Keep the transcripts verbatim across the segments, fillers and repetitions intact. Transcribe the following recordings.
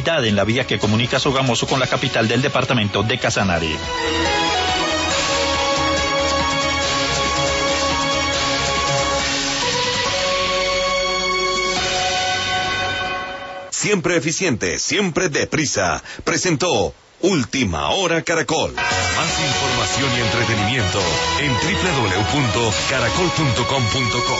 vialidad en la vía que comunica Sogamoso con la capital del departamento de Casanare. Siempre eficiente, siempre deprisa. Presentó Última Hora Caracol. Más información y entretenimiento en doble u doble u doble u punto caracol punto com punto co.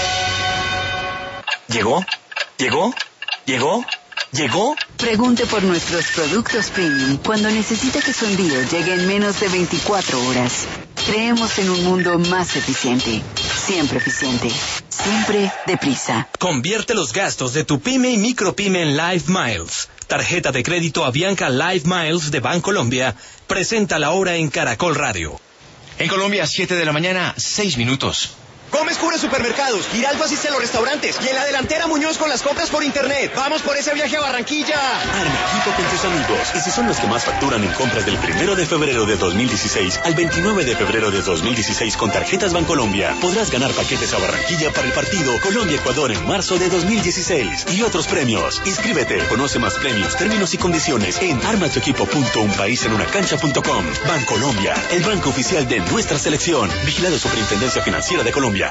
¿Llegó? ¿Llegó? ¿Llegó? ¿Llegó? Pregunte por nuestros productos premium cuando necesite que su envío llegue en menos de veinticuatro horas. Creemos en un mundo más eficiente. Siempre eficiente. Siempre deprisa. Convierte los gastos de tu pyme y micropyme en Live Miles. Tarjeta de crédito Avianca Live Miles de Bancolombia. Presenta la hora en Caracol Radio. En Colombia, siete de la mañana, seis minutos. Gómez cubre supermercados, Giraldo asiste a los restaurantes y en la delantera Muñoz con las compras por internet. ¡Vamos por ese viaje a Barranquilla! Arma equipo con tus amigos y si son los que más facturan en compras del primero de febrero de dos mil dieciséis al veintinueve de febrero de dos mil dieciséis con tarjetas Bancolombia, podrás ganar paquetes a Barranquilla para el partido Colombia-Ecuador en marzo de dos mil dieciséis y otros premios. Inscríbete, conoce más premios, términos y condiciones en arma tu equipo punto un país en una cancha punto com. Bancolombia, el banco oficial de nuestra selección. Vigilado Superintendencia Financiera de Colombia.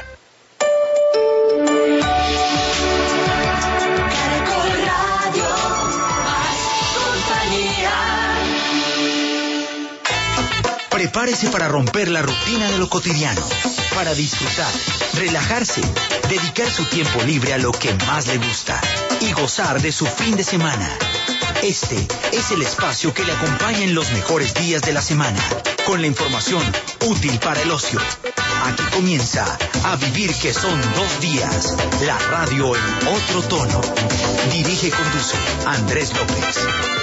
Prepárese para romper la rutina de lo cotidiano, para disfrutar, relajarse, dedicar su tiempo libre a lo que más le gusta y gozar de su fin de semana. Este es el espacio que le acompaña en los mejores días de la semana, con la información útil para el ocio. Aquí comienza A Vivir que son dos días, la radio en otro tono. Dirige y conduce Andrés López.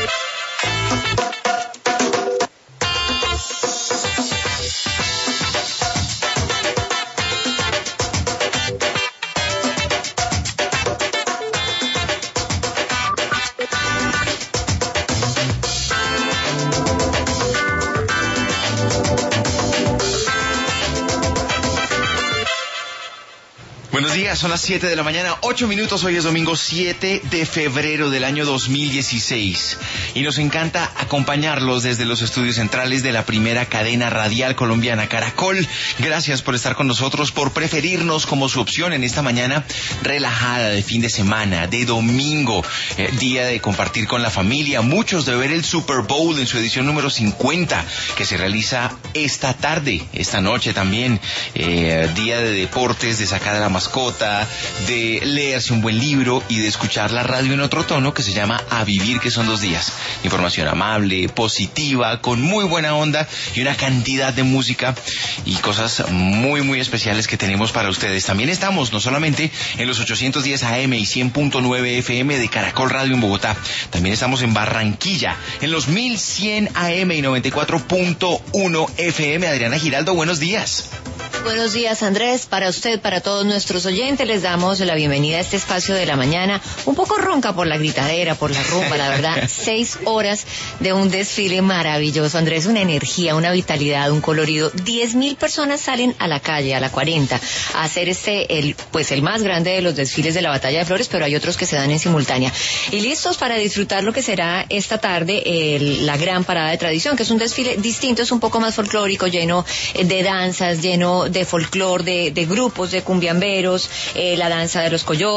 Buenos días, son las siete de la mañana, ocho minutos, hoy es domingo siete de febrero del año dos mil dieciséis y nos encanta acompañarlos desde los estudios centrales de la primera cadena radial colombiana, Caracol. Gracias por estar con nosotros, por preferirnos como su opción en esta mañana relajada de fin de semana, de domingo, eh, día de compartir con la familia, muchos de ver el Super Bowl en su edición número cincuenta que se realiza esta tarde, esta noche también, eh, día de deportes, de sacar a la mascota, de leerse un buen libro y de escuchar la radio en otro tono que se llama A Vivir que son dos días. Información amable, positiva, con muy buena onda y una cantidad de música y cosas muy muy especiales que tenemos para ustedes. También estamos no solamente en los ochocientos diez A M y cien punto nueve F M de Caracol Radio en Bogotá, también estamos en Barranquilla en los mil cien A M y noventa y cuatro punto uno F M. Adriana Giraldo, buenos días. Buenos días, Andrés. Para usted, para todos nuestros oyentes, les damos la bienvenida a este espacio de la mañana, un poco ronca por la gritadera, por la rumba, la verdad. Seis horas de un desfile maravilloso, Andrés, una energía, una vitalidad, un colorido. Diez mil personas salen a la calle, a la cuarenta, a hacer este, el, pues el más grande de los desfiles de la Batalla de Flores, pero hay otros que se dan en simultánea. Y listos para disfrutar lo que será esta tarde el, la gran parada de tradición, que es un desfile distinto, es un poco más folclórico, lleno de danzas, lleno de folclor, de, de grupos de cumbiamberos, eh, la danza de los coyotes.